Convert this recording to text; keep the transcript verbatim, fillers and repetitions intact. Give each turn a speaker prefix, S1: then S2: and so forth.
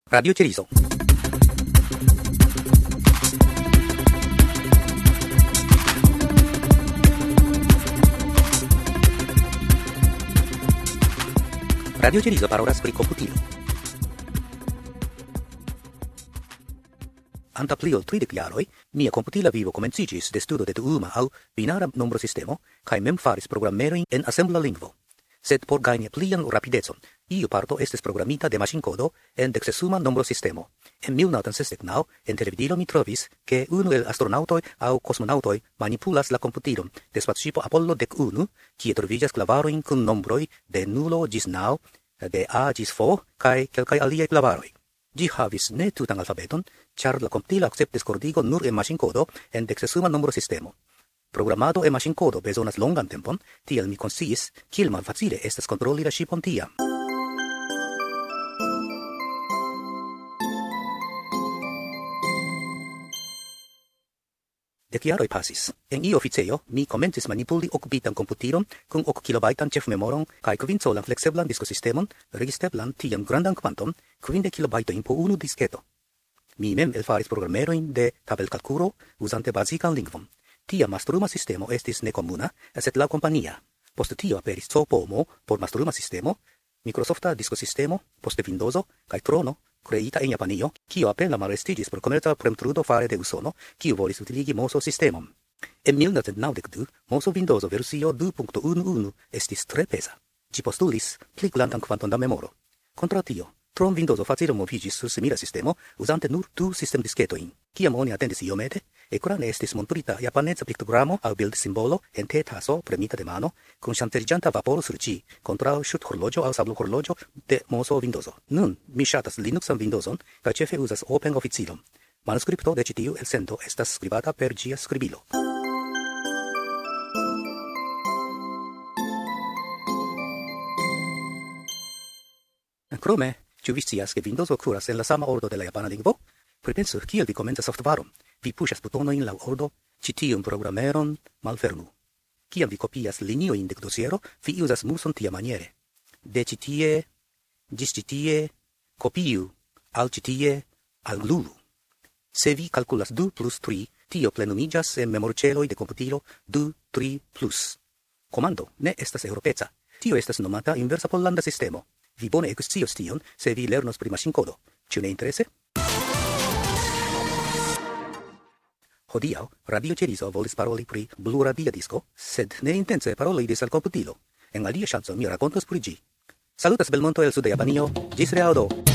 S1: Radio Ceriso. Radio Ceriso parolas pri komputilo. Anta pli ol tridek jaroj, mia komputila vivo komenciĝis de studo de duuma aŭ binara nombrosistemo kaj mem faris programerojn en asembla lingvo. Sed por gajni plian rapidecon, iu parto estis programita de maŝinkodo en deksesuma nombrosistemo. En mil novecent sesdek naŭ en televidilo mi trovis, ke unu el astronaŭtoj aŭ kosmonaŭtoj manipulas la komputilon de spacŝipo Apollo dek unu, kie troviĝas klavarojn kun nombroj de nulo ĝis naŭ, de A ĝis F kaj kelkaj aliaj klavaroj. Ĝi havis ne tutan alfabeton, ĉar la komputilo akceptis kordigon nur en maŝinkodo en deksesuma nombrosistemo. Programado en maŝinkodo bezonas longan tempon, tiel mi konsciis, kiel malfacile estas kontroli la ŝipon tiam. Dek jaroj pasis. En iu oficejo mi komencis manipuli okupitan komputilon kun ok kilobajtan ĉefmemoron kaj kvincolan flekseblan diskosistemon, registreblan tiam grandan kvanton, kvindek kilobajtojn po unu disketo. Mi mem elfaris programerojn de tabelkalkuro uzante bazikan lingvon. Tia mastruma sistemo estis nekomuna, sed laŭ kompania. Post tio aperis C P M por mastruma sistemo, Microsofta diskosistemo, poste Windowso kaj Trono, kreita en Japanio, kio apenaŭ malrestiĝis por komerca premtrudo fare de Usono, kiu volis utiligi M O S O-sistemon. En mil novecent naŭdek du, M O S O Windowso versio du punto unu estis tre peza. Ĝi postulis pli grandan kvanton da memoro. Kontraŭ tio, Tron Windowso facile moviĝis sur simila sistemo uzante nur du sistemdisketojn. Kiam oni atendis iomete, ekrane estis montrita japaneca piktogramo aŭ bildsimbolo en te-taso premita de mano kun ŝanĝiĝanta vaporo sur ĝi kontraŭ ŝuthorloĝo aŭ sablohorloĝo de M O S O Windowso. Nun mi ŝatas Linuxan Windowson kaj ĉefe uzas Open Oficilon. Manuskripto de ĉi tiu elsendo estas skribata per ĝia skribilo. Krome, ĉu vi scias, ke Windowso kuras en la sama ordo de la japana lingvo? Pripensu, kiel vi komencas softvaron. Vi puŝas butonojn laŭ ordo, ĉi tiun programeron malfermu. Kiam vi kopias liniojn de dosiero, vi uzas muson tiamaniere. De ĉi tie, ĝis ĉi tie, kopiu, al ĉi tie, anglulu. Se vi kalkulas du plus tri, tio plenumiĝas en memorĉeloj de komputilo du, tri plus. Komando ne estas eŭropeca. Tio estas nomata inversa pollanda sistemo. Vi bone ekscios tion, se vi lernos pri maŝinkodo. Ĉu ne interese? Hodiaŭ Radio Ceriso volis paroli pri blua dia disko, sed ne intence parolis al komputilo. En alia ŝanco mi rakontos pri ĝi. Salutas Belmonto el suda Japanio. Ĝis reaŭdo!